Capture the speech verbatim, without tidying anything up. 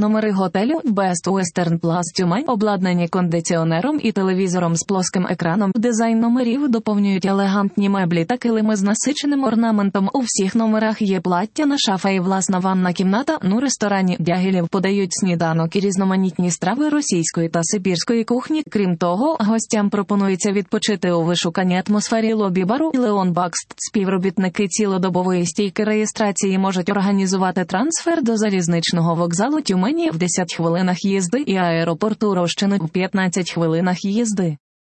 Номери готелю Best Western Plus Тюмень обладнані кондиціонером і телевізором з плоским екраном. Дизайн номерів доповнюють елегантні меблі та килими з насиченим орнаментом. У всіх номерах є платтяна шафа і власна ванна кімната. У ресторані Дягілєв подають сніданок і різноманітні страви російської та сибірської кухні. Крім того, гостям пропонується відпочити у вишуканій атмосфері лобі-бару. Леон Бакст, співробітники цілодобової стійки реєстрації можуть організувати трансфер до залізничного вокзалу Тюмені в десять хвилинах їзди і аеропорту Рощини в п'ятнадцять хвилинах їзди.